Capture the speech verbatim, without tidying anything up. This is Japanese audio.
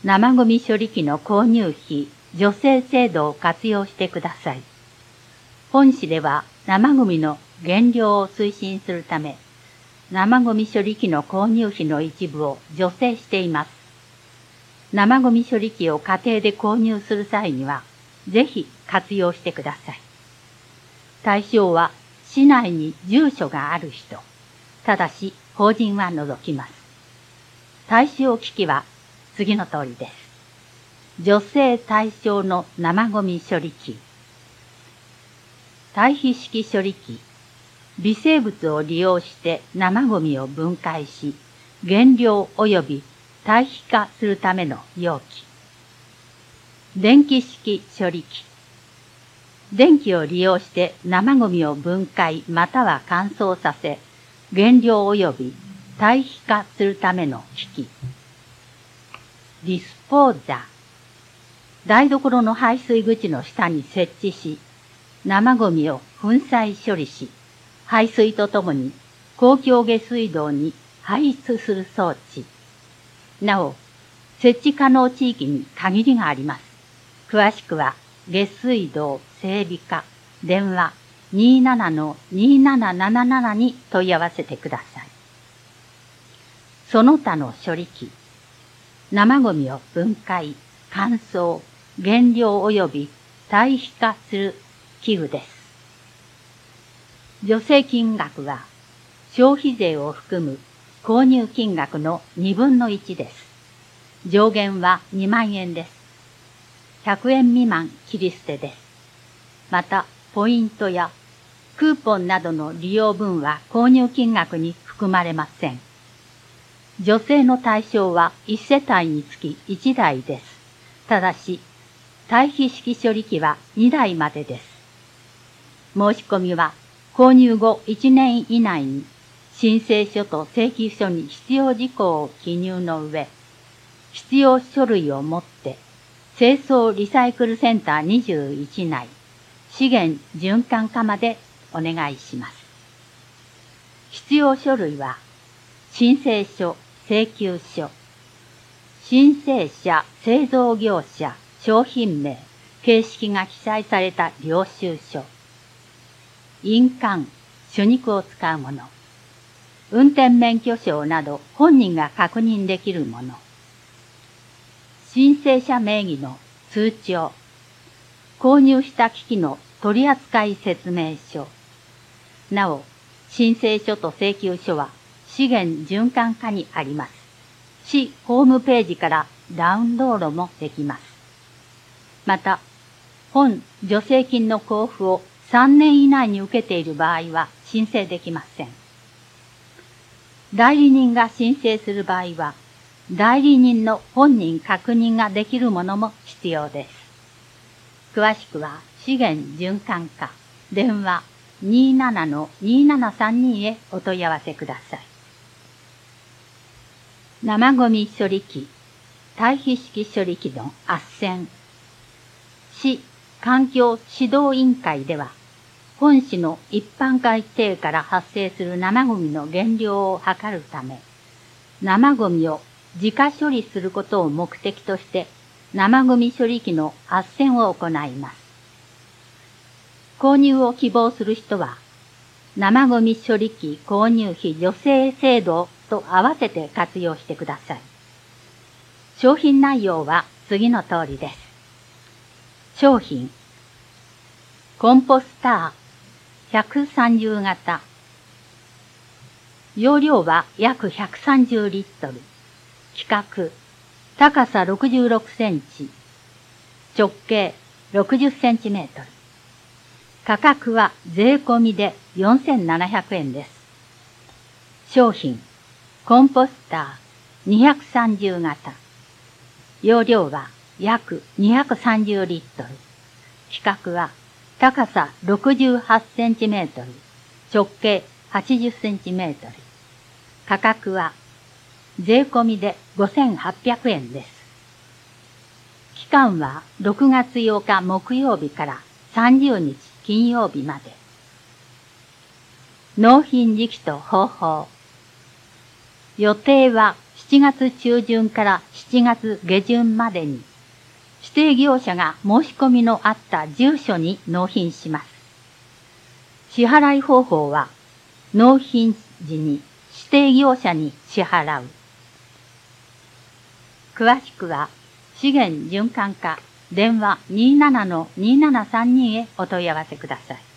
生ゴミ処理機の購入費助成制度を活用してください。本市では生ゴミの減量を推進するため、生ゴミ処理機の購入費の一部を助成しています。生ゴミ処理機を家庭で購入する際には、ぜひ活用してください。対象は市内に住所がある人、ただし法人は除きます。対象機器は次の通りです。助成対象の生ゴミ処理機。堆肥式処理機。微生物を利用して生ゴミを分解し、減量及び堆肥化するための容器。電気式処理機。電気を利用して生ゴミを分解または乾燥させ、減量及び堆肥化するための機器。ディスポーザー。台所の排水口の下に設置し、生ゴミを粉砕処理し、排水とともに公共下水道に排出する装置。なお、設置可能地域に限りがあります。詳しくは、下水道整備課電話 にーななのにーなななななな に問い合わせてください。その他の処理機。生ゴミを分解、乾燥、減量及び堆肥化する器具です。助成金額は消費税を含む購入金額のにぶんのいちです。上限はにまんえんです。ひゃくえん未満切り捨てです。また、ポイントやクーポンなどの利用分は購入金額に含まれません。助成の対象はいち世帯につきいちだいです。ただし、堆肥式処理機はにだいまでです。申し込みは購入後いちねん以内に申請書と請求書に必要事項を記入の上、必要書類を持って清掃リサイクルセンターにじゅういち内、資源循環課までお願いします。必要書類は、申請書、請求書、申請者、製造業者、商品名、形式が記載された領収書、印鑑、朱肉を使うもの、運転免許証など本人が確認できるもの、申請者名義の通帳、購入した機器の取扱説明書。なお、申請書と請求書は資源循環課にあります。市ホームページからダウンロードもできます。また、本助成金の交付をさんねん以内に受けている場合は申請できません。代理人が申請する場合は、代理人の本人確認ができるものも必要です。詳しくは資源循環課電話 にーななのにーななさんに へお問い合わせください。生ゴミ処理機、堆肥式処理機の斡旋。市環境指導委員会では、本市の一般海底から発生する生ゴミの減量を図るため、生ゴミを自家処理することを目的として、生ゴミ処理機の斡旋を行います。購入を希望する人は、生ゴミ処理機購入費助成制度と合わせて活用してください。商品内容は次の通りです。商品、コンポスターひゃくさんじゅう型。容量は約ひゃくさんじゅうリットル。規格、高さろくじゅうろくセンチ。直径ろくじゅっセンチメートル。価格は税込みでよんせんななひゃくえんです。商品、コンポスターにひゃくさんじゅう型。容量は約にひゃくさんじゅうリットル。規格は高さろくじゅうはちセンチメートル、直径はちじゅっセンチメートル。価格は税込みでごせんはっぴゃくえんです。期間はろくがつようか木曜日からさんじゅうにち金曜日まで。納品時期と方法。予定はしちがつちゅうじゅんからしちがつげじゅんまでに、指定業者が申し込みのあった住所に納品します。支払い方法は、納品時に指定業者に支払う。詳しくは、資源循環課電話 にーななのにーななさんに へお問い合わせください。